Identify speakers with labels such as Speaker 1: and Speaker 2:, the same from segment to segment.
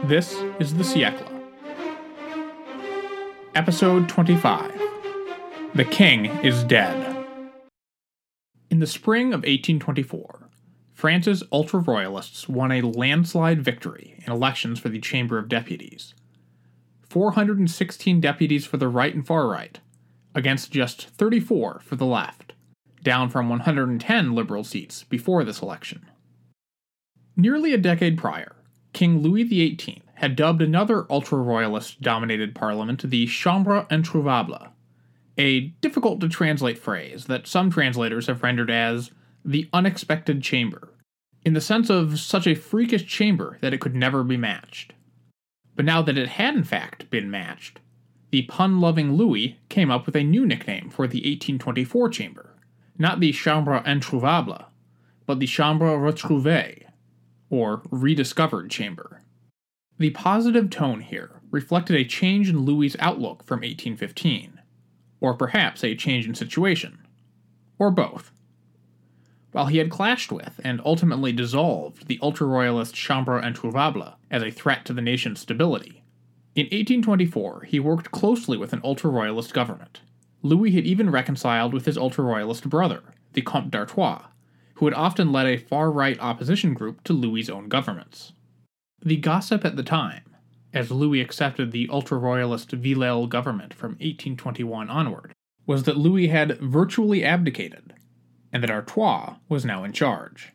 Speaker 1: This is the Siècle. Episode 25. The King is Dead. In the spring of 1824, France's ultra-royalists won a landslide victory in elections for the Chamber of Deputies. 416 deputies for the right and far right, against just 34 for the left, down from 110 liberal seats before this election. Nearly a decade prior, King Louis XVIII had dubbed another ultra-royalist-dominated parliament the Chambre introuvable, a difficult-to-translate phrase that some translators have rendered as the unexpected chamber, in the sense of such a freakish chamber that it could never be matched. But now that it had in fact been matched, the pun-loving Louis came up with a new nickname for the 1824 chamber, not the Chambre introuvable, but the Chambre retrouvée, or rediscovered chamber. The positive tone here reflected a change in Louis's outlook from 1815, or perhaps a change in situation, or both. While he had clashed with and ultimately dissolved the ultra-royalist Chambre introuvable as a threat to the nation's stability, in 1824 he worked closely with an ultra-royalist government. Louis had even reconciled with his ultra-royalist brother, the Comte d'Artois, who had often led a far-right opposition group to Louis's own governments. The gossip at the time, as Louis accepted the ultra-royalist Villèle government from 1821 onward, was that Louis had virtually abdicated, and that Artois was now in charge.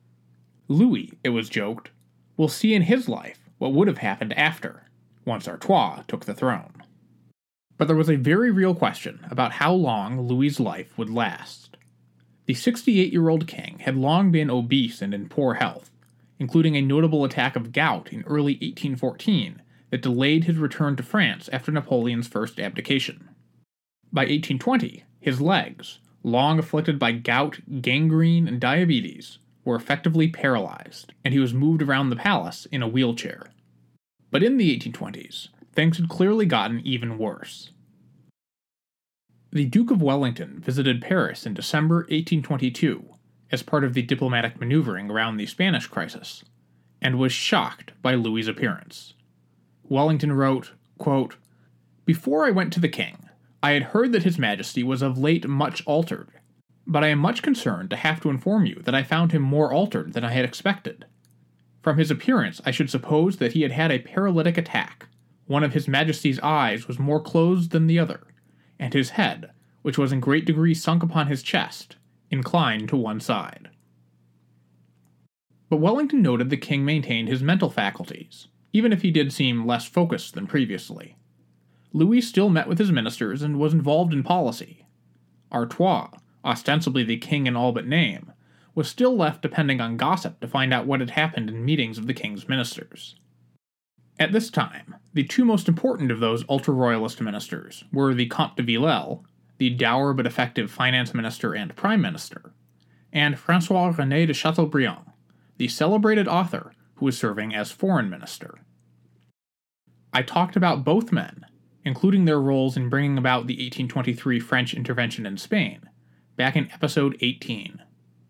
Speaker 1: Louis, it was joked, will see in his life what would have happened after, once Artois took the throne. But there was a very real question about how long Louis's life would last. The 68-year-old king had long been obese and in poor health, including a notable attack of gout in early 1814 that delayed his return to France after Napoleon's first abdication. By 1820, his legs, long afflicted by gout, gangrene, and diabetes, were effectively paralyzed, and he was moved around the palace in a wheelchair. But in the 1820s, things had clearly gotten even worse. The Duke of Wellington visited Paris in December 1822 as part of the diplomatic maneuvering around the Spanish crisis, and was shocked by Louis's appearance. Wellington wrote, quote, "Before I went to the king, I had heard that his majesty was of late much altered, but I am much concerned to have to inform you that I found him more altered than I had expected. From his appearance I should suppose that he had had a paralytic attack. One of his majesty's eyes was more closed than the other, and his head, which was in great degree sunk upon his chest, inclined to one side." But Wellington noted the king maintained his mental faculties, even if he did seem less focused than previously. Louis still met with his ministers and was involved in policy. Artois, ostensibly the king in all but name, was still left depending on gossip to find out what had happened in meetings of the king's ministers. At this time, the two most important of those ultra-royalist ministers were the Comte de Villèle, the dour but effective finance minister and prime minister, and François-René de Chateaubriand, the celebrated author who was serving as foreign minister. I talked about both men, including their roles in bringing about the 1823 French intervention in Spain, back in episode 18.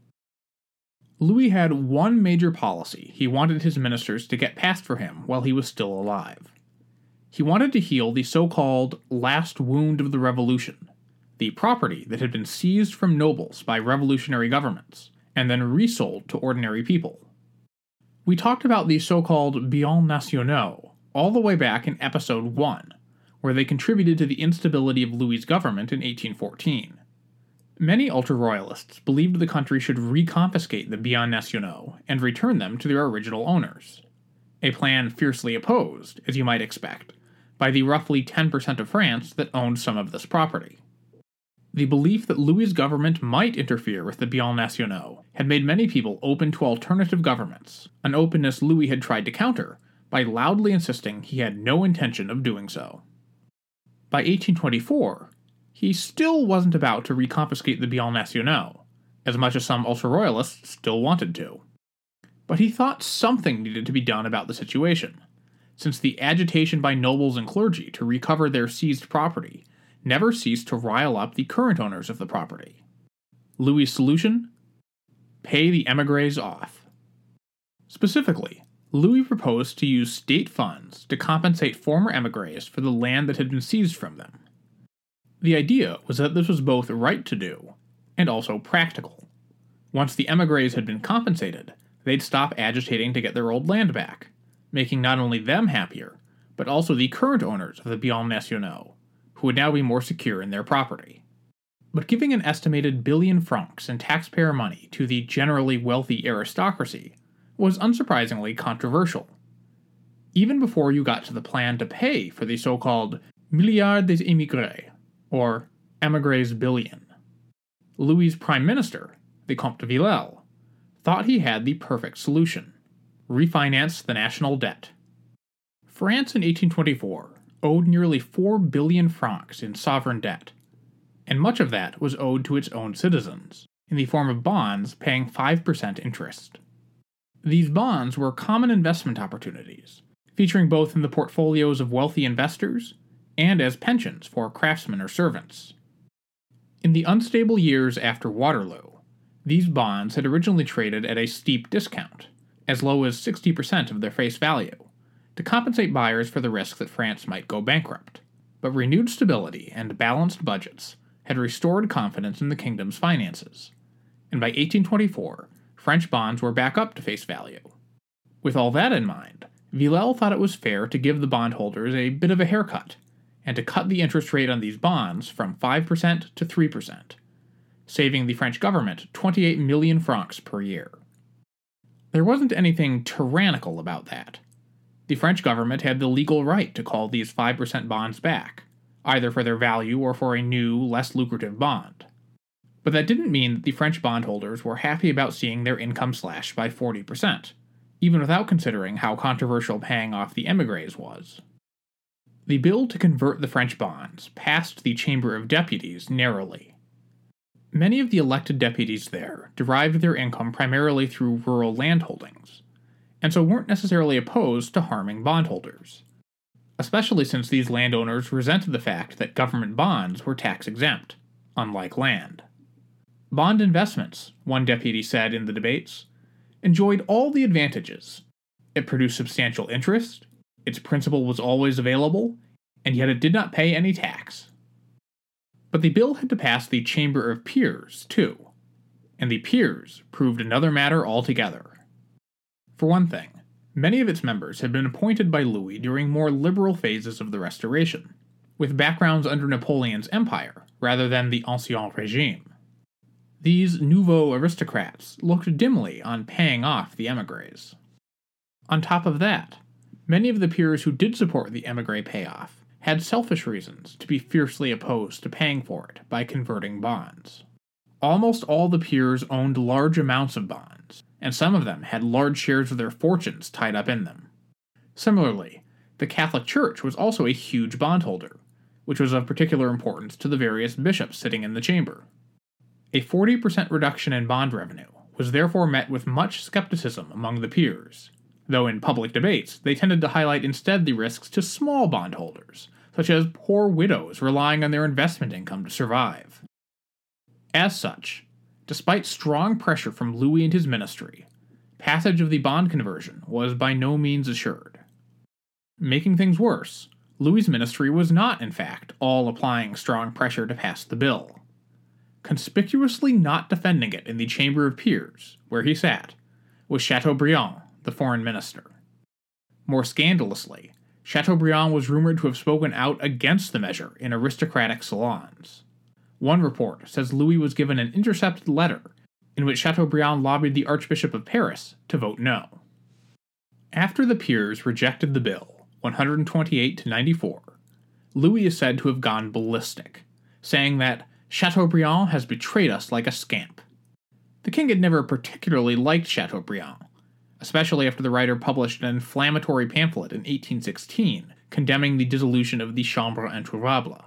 Speaker 1: Louis had one major policy he wanted his ministers to get past for him while he was still alive. He wanted to heal the so-called last wound of the revolution, the property that had been seized from nobles by revolutionary governments, and then resold to ordinary people. We talked about the so-called biens nationaux all the way back in episode 1, where they contributed to the instability of Louis's government in 1814. Many ultra-royalists believed the country should reconfiscate the biens nationaux and return them to their original owners, a plan fiercely opposed, as you might expect, by the roughly 10% of France that owned some of this property. The belief that Louis's government might interfere with the biens nationaux had made many people open to alternative governments, an openness Louis had tried to counter by loudly insisting he had no intention of doing so. By 1824, he still wasn't about to reconfiscate the biens nationaux, as much as some ultra-royalists still wanted to. But he thought something needed to be done about the situation, since the agitation by nobles and clergy to recover their seized property never ceased to rile up the current owners of the property. Louis's solution? Pay the émigrés off. Specifically, Louis proposed to use state funds to compensate former émigrés for the land that had been seized from them. The idea was that this was both right to do and also practical. Once the émigrés had been compensated, they'd stop agitating to get their old land back, making not only them happier, but also the current owners of the biens nationaux, who would now be more secure in their property. But giving an estimated billion francs in taxpayer money to the generally wealthy aristocracy was unsurprisingly controversial. Even before you got to the plan to pay for the so-called milliard des émigrés, or émigrés billion, Louis's prime minister, the Comte de Villèle, thought he had the perfect solution: refinance the national debt. France in 1824 owed nearly 4 billion francs in sovereign debt, and much of that was owed to its own citizens, in the form of bonds paying 5% interest. These bonds were common investment opportunities, featuring both in the portfolios of wealthy investors and as pensions for craftsmen or servants. In the unstable years after Waterloo, these bonds had originally traded at a steep discount, as low as 60% of their face value, to compensate buyers for the risk that France might go bankrupt. But renewed stability and balanced budgets had restored confidence in the kingdom's finances, and by 1824, French bonds were back up to face value. With all that in mind, Villèle thought it was fair to give the bondholders a bit of a haircut, and to cut the interest rate on these bonds from 5% to 3%, saving the French government 28 million francs per year. There wasn't anything tyrannical about that. The French government had the legal right to call these 5% bonds back, either for their value or for a new, less lucrative bond. But that didn't mean that the French bondholders were happy about seeing their income slashed by 40%, even without considering how controversial paying off the émigrés was. The bill to convert the French bonds passed the Chamber of Deputies narrowly. Many of the elected deputies there derived their income primarily through rural landholdings, and so weren't necessarily opposed to harming bondholders, especially since these landowners resented the fact that government bonds were tax-exempt, unlike land. Bond investments, one deputy said in the debates, enjoyed all the advantages. It produced substantial interest, its principal was always available, and yet it did not pay any tax. But the bill had to pass the Chamber of Peers, too, and the Peers proved another matter altogether. For one thing, many of its members had been appointed by Louis during more liberal phases of the Restoration, with backgrounds under Napoleon's empire rather than the Ancien Régime. These nouveaux aristocrats looked dimly on paying off the émigrés. On top of that, many of the peers who did support the émigré payoff had selfish reasons to be fiercely opposed to paying for it by converting bonds. Almost all the peers owned large amounts of bonds, and some of them had large shares of their fortunes tied up in them. Similarly, the Catholic Church was also a huge bondholder, which was of particular importance to the various bishops sitting in the chamber. A 40% reduction in bond revenue was therefore met with much skepticism among the peers, though in public debates they tended to highlight instead the risks to small bondholders, such as poor widows relying on their investment income to survive. As such, despite strong pressure from Louis and his ministry, passage of the bond conversion was by no means assured. Making things worse, Louis's ministry was not, in fact, all applying strong pressure to pass the bill. Conspicuously not defending it in the Chamber of Peers, where he sat, was Chateaubriand, the foreign minister. More scandalously, Chateaubriand was rumored to have spoken out against the measure in aristocratic salons. One report says Louis was given an intercepted letter in which Chateaubriand lobbied the Archbishop of Paris to vote no. After the peers rejected the bill, 128 to 94, Louis is said to have gone ballistic, saying that Chateaubriand has betrayed us like a scamp. The king had never particularly liked Chateaubriand, especially after the writer published an inflammatory pamphlet in 1816 condemning the dissolution of the Chambre Introuvable.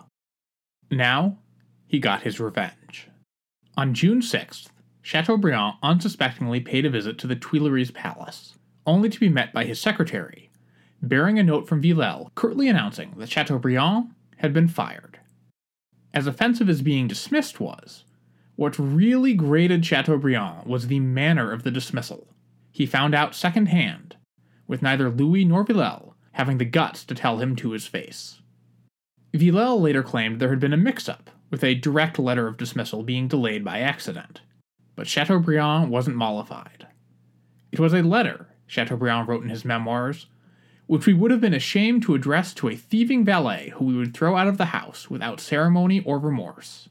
Speaker 1: Now, he got his revenge. On June 6th, Chateaubriand unsuspectingly paid a visit to the Tuileries Palace, only to be met by his secretary, bearing a note from Villèle curtly announcing that Chateaubriand had been fired. As offensive as being dismissed was, what really grated Chateaubriand was the manner of the dismissal. He found out secondhand, with neither Louis nor Villèle having the guts to tell him to his face. Villèle later claimed there had been a mix-up, with a direct letter of dismissal being delayed by accident. But Chateaubriand wasn't mollified. It was a letter, Chateaubriand wrote in his memoirs, which we would have been ashamed to address to a thieving valet who we would throw out of the house without ceremony or remorse.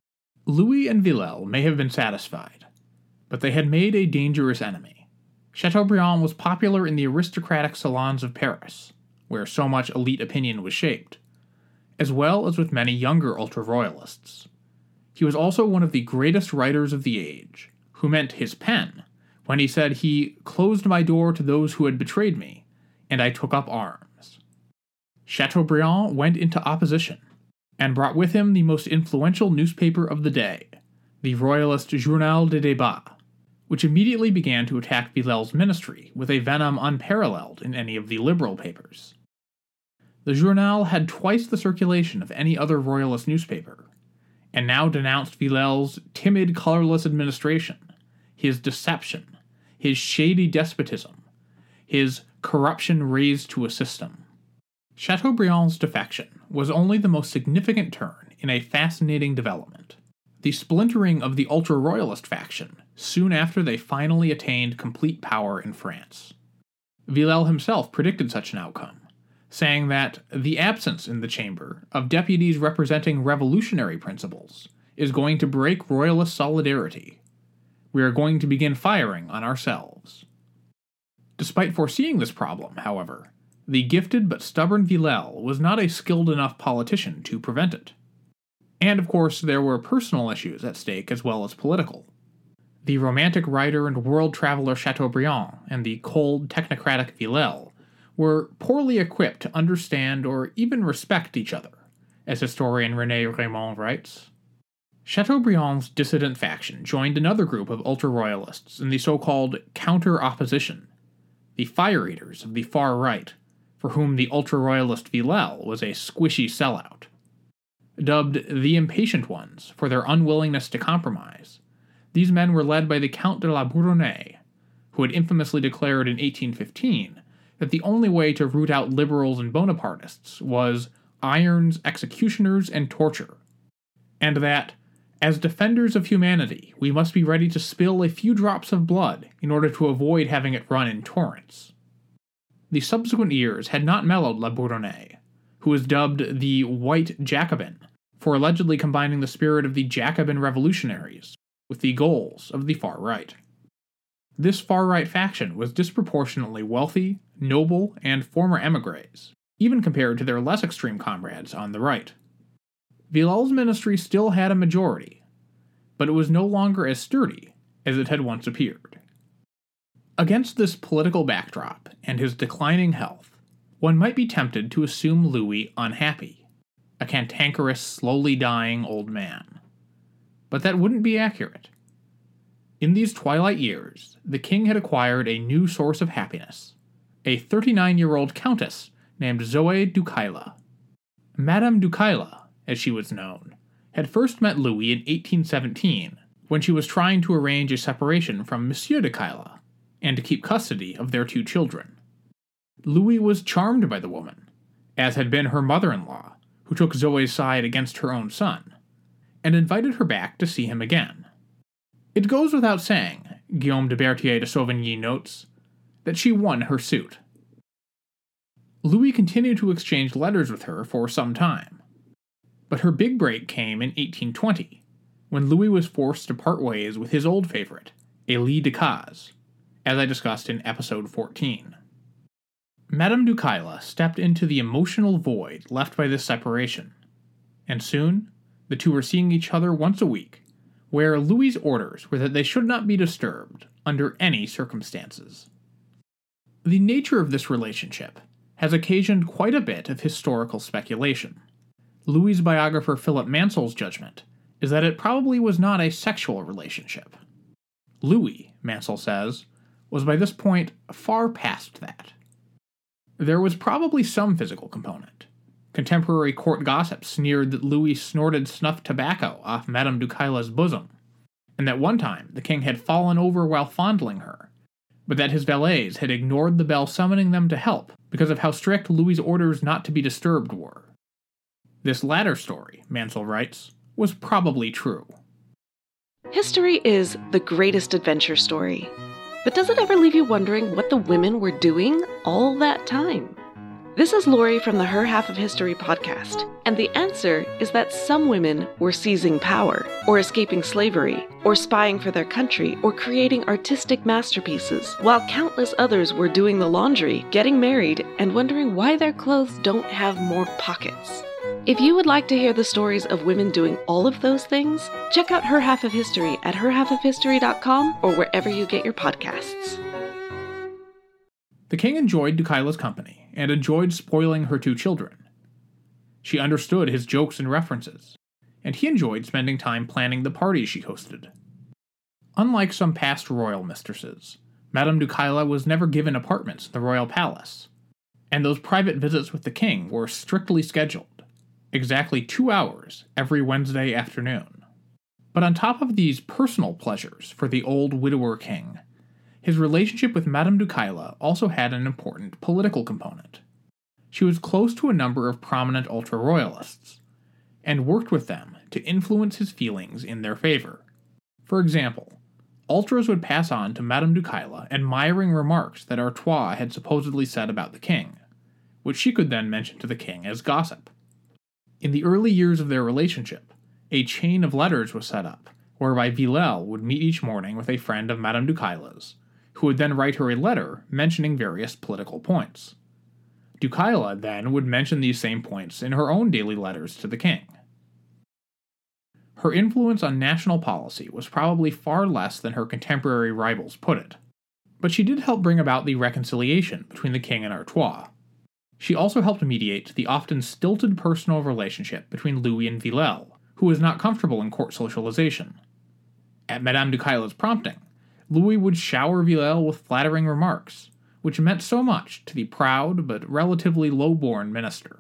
Speaker 1: Louis and Villèle may have been satisfied, but they had made a dangerous enemy. Chateaubriand was popular in the aristocratic salons of Paris, where so much elite opinion was shaped, as well as with many younger ultra-royalists. He was also one of the greatest writers of the age, who meant his pen, when he said he closed my door to those who had betrayed me, and I took up arms. Chateaubriand went into opposition, and brought with him the most influential newspaper of the day, the royalist Journal des Débats, which immediately began to attack Villèle's ministry with a venom unparalleled in any of the liberal papers. The Journal had twice the circulation of any other royalist newspaper, and now denounced Villèle's timid, colorless administration, his deception, his shady despotism, his corruption raised to a system. Chateaubriand's defection was only the most significant turn in a fascinating development, the splintering of the ultra-royalist faction soon after they finally attained complete power in France. Villèle himself predicted such an outcome, saying that the absence in the chamber of deputies representing revolutionary principles is going to break royalist solidarity. We are going to begin firing on ourselves. Despite foreseeing this problem, however, the gifted but stubborn Villèle was not a skilled enough politician to prevent it. And of course, there were personal issues at stake as well as political. The romantic writer and world traveler Chateaubriand and the cold, technocratic Villèle were poorly equipped to understand or even respect each other, as historian René Raymond writes. Chateaubriand's dissident faction joined another group of ultra-royalists in the so-called counter-opposition, the fire eaters of the far right, for whom the ultra-royalist Villèle was a squishy sellout. Dubbed the Impatient Ones for their unwillingness to compromise, these men were led by the Count de la Bourdonnais, who had infamously declared in 1815 that the only way to root out liberals and Bonapartists was irons, executioners, and torture, and that, as defenders of humanity, we must be ready to spill a few drops of blood in order to avoid having it run in torrents. The subsequent years had not mellowed La Bourdonnais, who was dubbed the White Jacobin for allegedly combining the spirit of the Jacobin revolutionaries with the goals of the far right. This far-right faction was disproportionately wealthy, noble, and former émigrés, even compared to their less extreme comrades on the right. Villèle's ministry still had a majority, but it was no longer as sturdy as it had once appeared. Against this political backdrop and his declining health, one might be tempted to assume Louis unhappy, a cantankerous, slowly dying old man. But that wouldn't be accurate. In these twilight years, the king had acquired a new source of happiness, a 39-year-old countess named Zoe Ducaila. Madame Ducaila, as she was known, had first met Louis in 1817, when she was trying to arrange a separation from Monsieur Ducaila, and to keep custody of their two children. Louis was charmed by the woman, as had been her mother-in-law, who took Zoe's side against her own son, and invited her back to see him again. It goes without saying, Guillaume de Berthier de Sauvigny notes, that she won her suit. Louis continued to exchange letters with her for some time, but her big break came in 1820, when Louis was forced to part ways with his old favorite, Élie Decazes, as I discussed in episode 14. Madame Ducaila stepped into the emotional void left by this separation, and soon the two were seeing each other once a week, where Louis's orders were that they should not be disturbed under any circumstances. The nature of this relationship has occasioned quite a bit of historical speculation. Louis's biographer Philip Mansell's judgment is that it probably was not a sexual relationship. Louis, Mansell says, was by this point far past that. There was probably some physical component. Contemporary court gossip sneered that Louis snorted snuff tobacco off Madame Ducaila's bosom, and that one time the king had fallen over while fondling her, but that his valets had ignored the bell summoning them to help because of how strict Louis's orders not to be disturbed were. This latter story, Mansell writes, was probably true.
Speaker 2: History is the greatest adventure story. But does it ever leave you wondering what the women were doing all that time? This is Lori from the Her Half of History podcast, and the answer is that some women were seizing power, or escaping slavery, or spying for their country, or creating artistic masterpieces, while countless others were doing the laundry, getting married, and wondering why their clothes don't have more pockets. If you would like to hear the stories of women doing all of those things, check out Her Half of History at herhalfofhistory.com or wherever you get your podcasts.
Speaker 1: The king enjoyed Dukeila's company and enjoyed spoiling her 2 children. She understood his jokes and references, and he enjoyed spending time planning the parties she hosted. Unlike some past royal mistresses, Madame Dukeila was never given apartments in the royal palace, and those private visits with the king were strictly scheduled. Exactly 2 hours every Wednesday afternoon. But on top of these personal pleasures for the old widower king, his relationship with Madame Dukeila also had an important political component. She was close to a number of prominent ultra-royalists, and worked with them to influence his feelings in their favor. For example, ultras would pass on to Madame Dukeila admiring remarks that Artois had supposedly said about the king, which she could then mention to the king as gossip. In the early years of their relationship, a chain of letters was set up, whereby Villèle would meet each morning with a friend of Madame Dukeila's, who would then write her a letter mentioning various political points. Dukeila then would mention these same points in her own daily letters to the king. Her influence on national policy was probably far less than her contemporary rivals put it, but she did help bring about the reconciliation between the king and Artois. She also helped mediate the often stilted personal relationship between Louis and Villèle, who was not comfortable in court socialization. At Madame Dukeila's prompting, Louis would shower Villèle with flattering remarks, which meant so much to the proud but relatively low-born minister.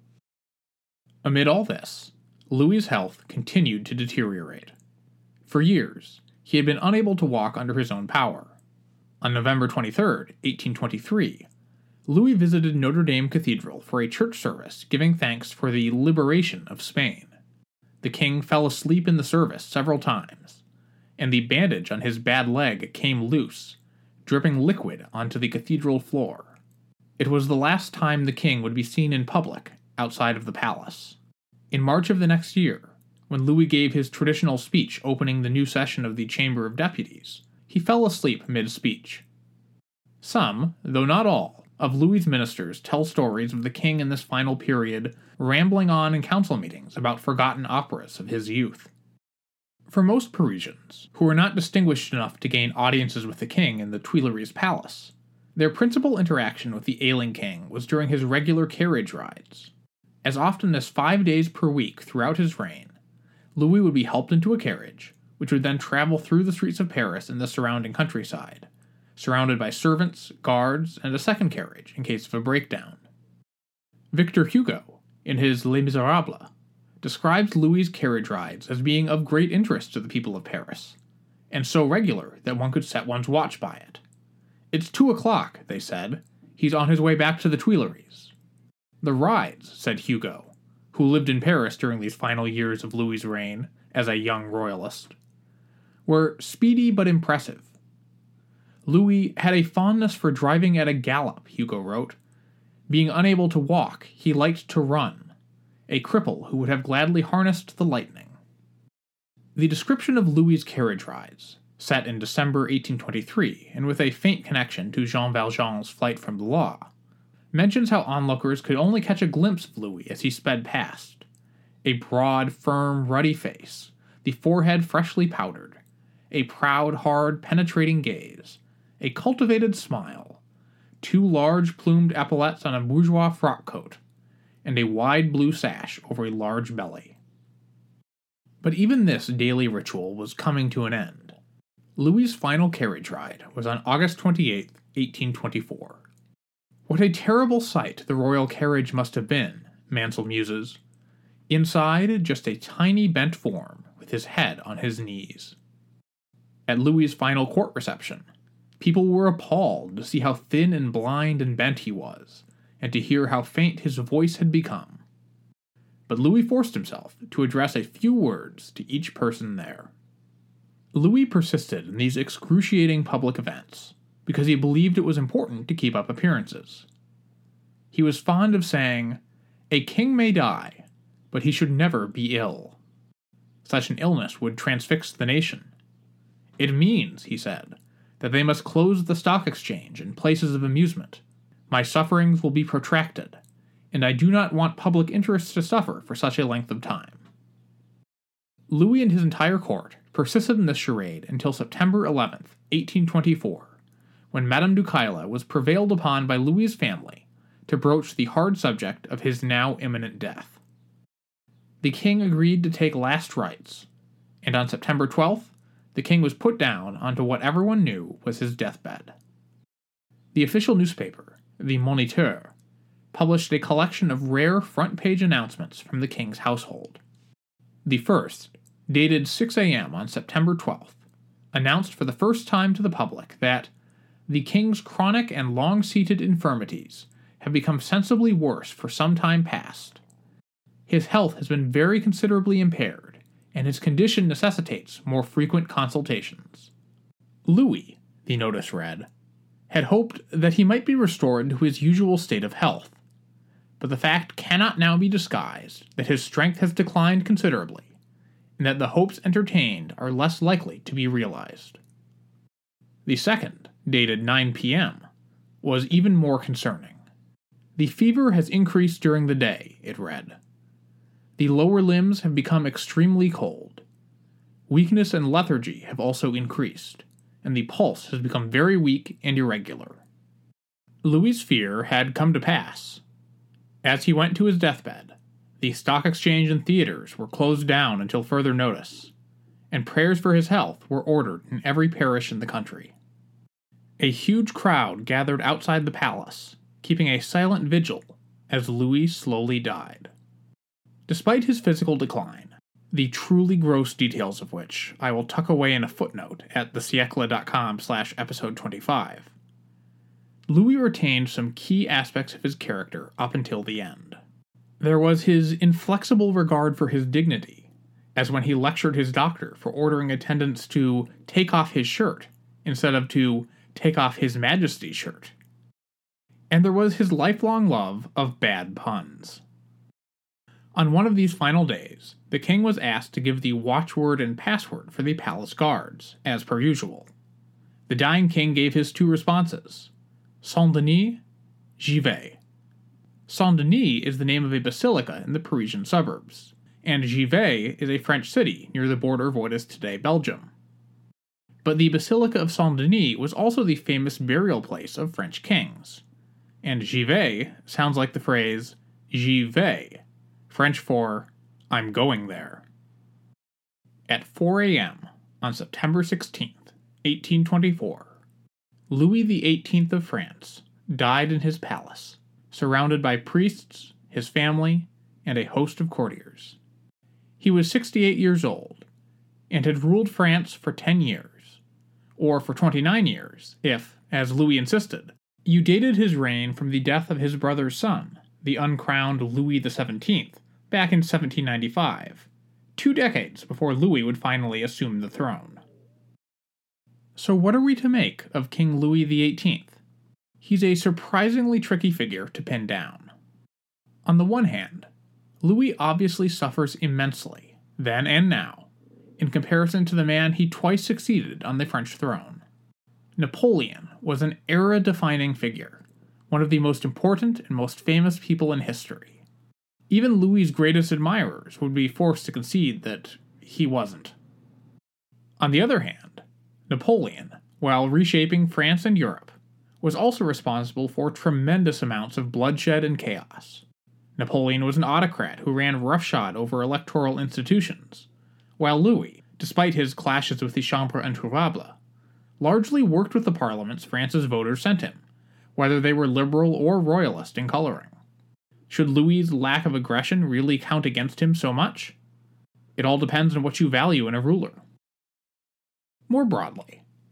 Speaker 1: Amid all this, Louis's health continued to deteriorate. For years, he had been unable to walk under his own power. On November 23, 1823, Louis visited Notre Dame Cathedral for a church service giving thanks for the liberation of Spain. The king fell asleep in the service several times, and the bandage on his bad leg came loose, dripping liquid onto the cathedral floor. It was the last time the king would be seen in public outside of the palace. In March of the next year, when Louis gave his traditional speech opening the new session of the Chamber of Deputies, he fell asleep mid-speech. Some, though not all, of Louis's ministers tell stories of the king in this final period rambling on in council meetings about forgotten operas of his youth. For most Parisians, who were not distinguished enough to gain audiences with the king in the Tuileries Palace, their principal interaction with the ailing king was during his regular carriage rides. As often as 5 days per week throughout his reign, Louis would be helped into a carriage, which would then travel through the streets of Paris and the surrounding countryside, surrounded by servants, guards, and a second carriage in case of a breakdown. Victor Hugo, in his Les Miserables, describes Louis's carriage rides as being of great interest to the people of Paris, and so regular that one could set one's watch by it. "It's 2 o'clock," they said. "He's on his way back to the Tuileries." The rides, said Hugo, who lived in Paris during these final years of Louis's reign as a young royalist, were speedy but impressive. Louis had a fondness for driving at a gallop, Hugo wrote. Being unable to walk, he liked to run, a cripple who would have gladly harnessed the lightning. The description of Louis's carriage rides, set in December 1823 and with a faint connection to Jean Valjean's flight from the law, mentions how onlookers could only catch a glimpse of Louis as he sped past. A broad, firm, ruddy face, the forehead freshly powdered, a proud, hard, penetrating gaze, a cultivated smile, 2 large plumed epaulettes on a bourgeois frock coat, and a wide blue sash over a large belly. But even this daily ritual was coming to an end. Louis's final carriage ride was on August 28, 1824. What a terrible sight the royal carriage must have been, Mansell muses. Inside, just a tiny bent form with his head on his knees. At Louis's final court reception, People were appalled to see how thin and blind and bent he was, and to hear how faint his voice had become. But Louis forced himself to address a few words to each person there. Louis persisted in these excruciating public events because he believed it was important to keep up appearances. He was fond of saying, "A king may die, but he should never be ill." Such an illness would transfix the nation. "It means," he said, "that they must close the stock exchange and places of amusement. My sufferings will be protracted, and I do not want public interest to suffer for such a length of time." Louis and his entire court persisted in this charade until September 11th, 1824, when Madame du Caila was prevailed upon by Louis's family to broach the hard subject of his now imminent death. The king agreed to take last rites, and on September 12th, the king was put down onto what everyone knew was his deathbed. The official newspaper, the Moniteur, published a collection of rare front-page announcements from the king's household. The first, dated 6 a.m. on September 12th, announced for the first time to the public that the king's chronic and long-seated infirmities have become sensibly worse for some time past. His health has been very considerably impaired, and his condition necessitates more frequent consultations. Louis, the notice read, had hoped that he might be restored to his usual state of health, but the fact cannot now be disguised that his strength has declined considerably, and that the hopes entertained are less likely to be realized. The second, dated 9 p.m., was even more concerning. The fever has increased during the day, it read. The lower limbs have become extremely cold. Weakness and lethargy have also increased, and the pulse has become very weak and irregular. Louis's fear had come to pass. As he went to his deathbed, the stock exchange and theaters were closed down until further notice, and prayers for his health were ordered in every parish in the country. A huge crowd gathered outside the palace, keeping a silent vigil as Louis slowly died. Despite his physical decline, the truly gross details of which I will tuck away in a footnote at thesiecle.com/episode 25, Louis retained some key aspects of his character up until the end. There was his inflexible regard for his dignity, as when he lectured his doctor for ordering attendants to take off his shirt instead of to take off His Majesty's shirt. And there was his lifelong love of bad puns. On one of these final days, the king was asked to give the watchword and password for the palace guards, as per usual. The dying king gave his two responses: Saint-Denis, j'y vais. Saint-Denis is the name of a basilica in the Parisian suburbs, and Givet is a French city near the border of what is today Belgium. But the Basilica of Saint-Denis was also the famous burial place of French kings, and Givet sounds like the phrase j'y vais, French for I'm going there. At 4 a.m. on September 16th, 1824, Louis XVIII of France died in his palace, surrounded by priests, his family, and a host of courtiers. He was 68 years old, and had ruled France for 10 years, or for 29 years, if, as Louis insisted, you dated his reign from the death of his brother's son, the uncrowned Louis XVII, back in 1795, 2 decades before Louis would finally assume the throne. So what are we to make of King Louis XVIII? He's a surprisingly tricky figure to pin down. On the one hand, Louis obviously suffers immensely, then and now, in comparison to the man he twice succeeded on the French throne. Napoleon was an era-defining figure, one of the most important and most famous people in history. Even Louis's greatest admirers would be forced to concede that he wasn't. On the other hand, Napoleon, while reshaping France and Europe, was also responsible for tremendous amounts of bloodshed and chaos. Napoleon was an autocrat who ran roughshod over electoral institutions, while Louis, despite his clashes with the Chambre Introuvable, largely worked with the parliaments France's voters sent him, whether they were liberal or royalist in coloring. Should Louis's lack of aggression really count against him so much? It all depends on what you value in a ruler. More broadly,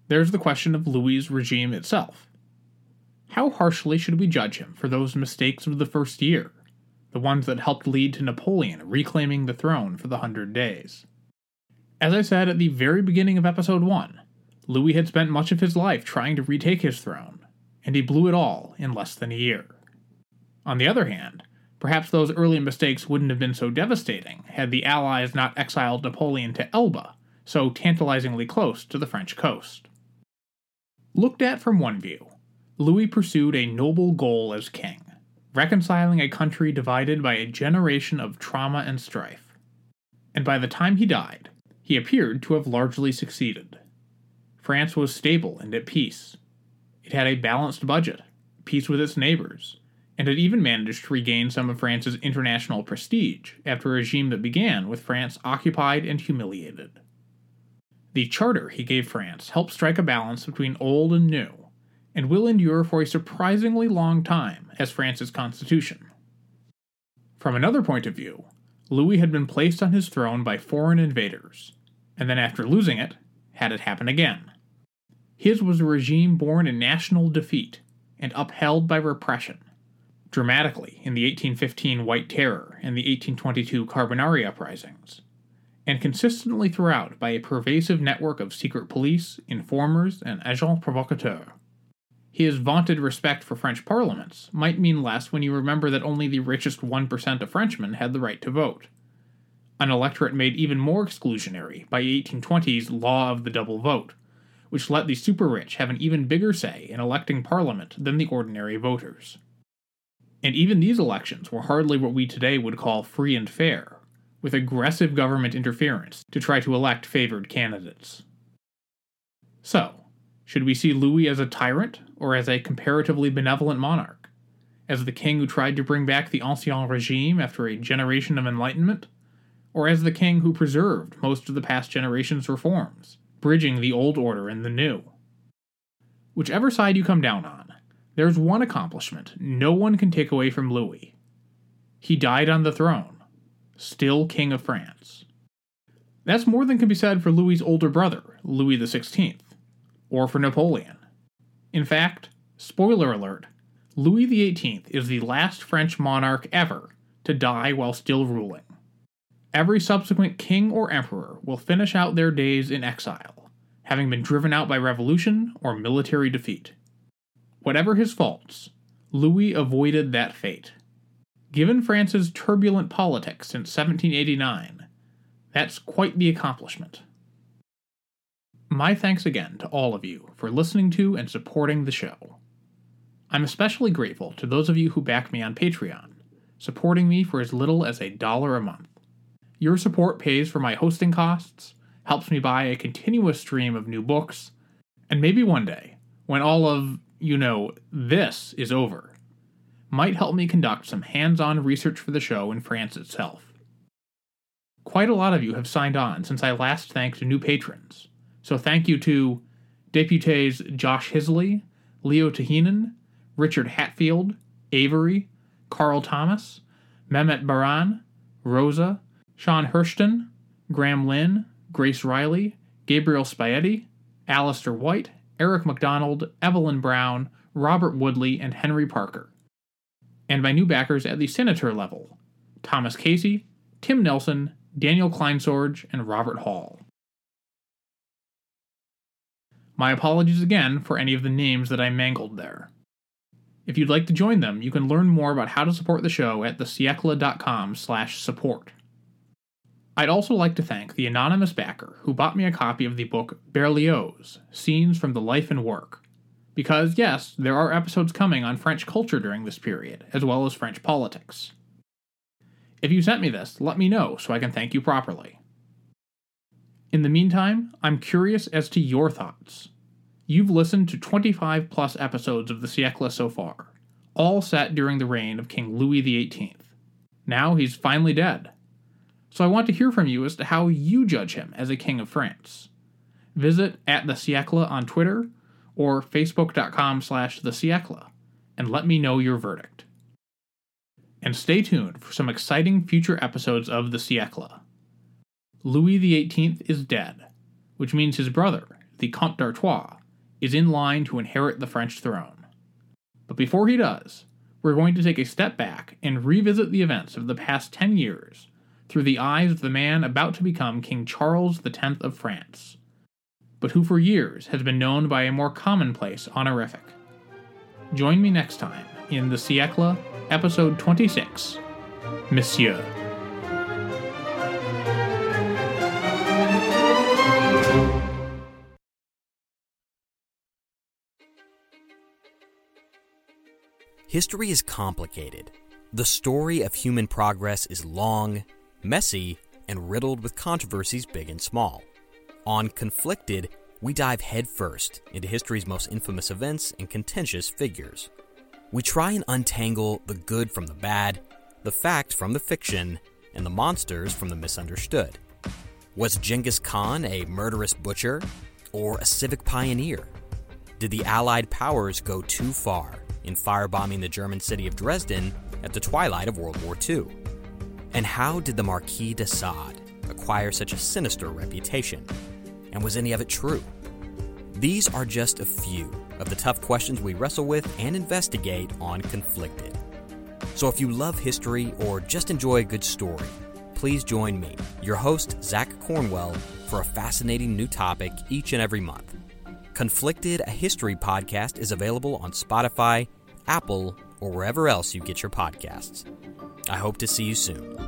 Speaker 1: there's the question of Louis's regime itself. How harshly should we judge him for those mistakes of the first year, the ones that helped lead to Napoleon reclaiming the throne for the 100 Days? As I said at the very beginning of episode 1, Louis had spent much of his life trying to retake his throne, and he blew it all in less than a year. On the other hand, perhaps those early mistakes wouldn't have been so devastating had the Allies not exiled Napoleon to Elba, so tantalizingly close to the French coast. Looked at from one view, Louis pursued a noble goal as king, reconciling a country divided by a generation of trauma and strife. And by the time he died, he appeared to have largely succeeded. France was stable and at peace. It had a balanced budget, peace with its neighbors, and it even managed to regain some of France's international prestige after a regime that began with France occupied and humiliated. The charter he gave France helped strike a balance between old and new, and will endure for a surprisingly long time as France's constitution. From another point of view, Louis had been placed on his throne by foreign invaders, and then after losing it, had it happen again. His was a regime born in national defeat and upheld by repression, dramatically in the 1815 White Terror and the 1822 Carbonari uprisings, and consistently throughout by a pervasive network of secret police, informers, and agents provocateurs. His vaunted respect for French parliaments might mean less when you remember that only the richest 1% of Frenchmen had the right to vote, an electorate made even more exclusionary by 1820's Law of the Double Vote, which let the super-rich have an even bigger say in electing parliament than the ordinary voters. And even these elections were hardly what we today would call free and fair, with aggressive government interference to try to elect favored candidates. So, should we see Louis as a tyrant, or as a comparatively benevolent monarch? As the king who tried to bring back the Ancien Regime after a generation of enlightenment? Or as the king who preserved most of the past generation's reforms, bridging the old order and the new? Whichever side you come down on, there's one accomplishment no one can take away from Louis. He died on the throne, still King of France. That's more than can be said for Louis's older brother, Louis XVI, or for Napoleon. In fact, spoiler alert, Louis XVIII is the last French monarch ever to die while still ruling. Every subsequent king or emperor will finish out their days in exile, having been driven out by revolution or military defeat. Whatever his faults, Louis avoided that fate. Given France's turbulent politics since 1789, that's quite the accomplishment. My thanks again to all of you for listening to and supporting the show. I'm especially grateful to those of you who back me on Patreon, supporting me for as little as $1 a month. Your support pays for my hosting costs, helps me buy a continuous stream of new books, and maybe one day, when all of, this is over, might help me conduct some hands-on research for the show in France itself. Quite a lot of you have signed on since I last thanked new patrons, so thank you to Deputies Josh Hisley, Leo Tahinen, Richard Hatfield, Avery, Carl Thomas, Mehmet Baran, Rosa, Sean Hurston, Graham Lynn, Grace Riley, Gabriel Spietti, Alistair White, Eric MacDonald, Evelyn Brown, Robert Woodley, and Henry Parker. And my new backers at the senator level, Thomas Casey, Tim Nelson, Daniel Kleinsorge, and Robert Hall. My apologies again for any of the names that I mangled there. If you'd like to join them, you can learn more about how to support the show at thesiecle.com/support. I'd also like to thank the anonymous backer who bought me a copy of the book Berlioz, Scenes from the Life and Work. Because, yes, there are episodes coming on French culture during this period, as well as French politics. If you sent me this, let me know so I can thank you properly. In the meantime, I'm curious as to your thoughts. You've listened to 25 plus episodes of the Siècle so far, all set during the reign of King Louis XVIII. Now he's finally dead. So I want to hear from you as to how you judge him as a king of France. Visit @thesiecle on Twitter or facebook.com/thesiecle and let me know your verdict. And stay tuned for some exciting future episodes of the Siècle. Louis XVIII is dead, which means his brother, the Comte d'Artois, is in line to inherit the French throne. But before he does, we're going to take a step back and revisit the events of the past 10 years through the eyes of the man about to become King Charles X of France, but who for years has been known by a more commonplace honorific. Join me next time in The Siècle, Episode 26, Monsieur.
Speaker 3: History is complicated. The story of human progress is long, messy, and riddled with controversies big and small. On Conflicted, we dive headfirst into history's most infamous events and contentious figures. We try and untangle the good from the bad, the fact from the fiction, and the monsters from the misunderstood. Was Genghis Khan a murderous butcher or a civic pioneer? Did the Allied powers go too far in firebombing the German city of Dresden at the twilight of World War II? And how did the Marquis de Sade acquire such a sinister reputation? And was any of it true? These are just a few of the tough questions we wrestle with and investigate on Conflicted. So if you love history or just enjoy a good story, please join me, your host, Zach Cornwell, for a fascinating new topic each and every month. Conflicted, a history podcast, is available on Spotify, Apple, or wherever else you get your podcasts. I hope to see you soon.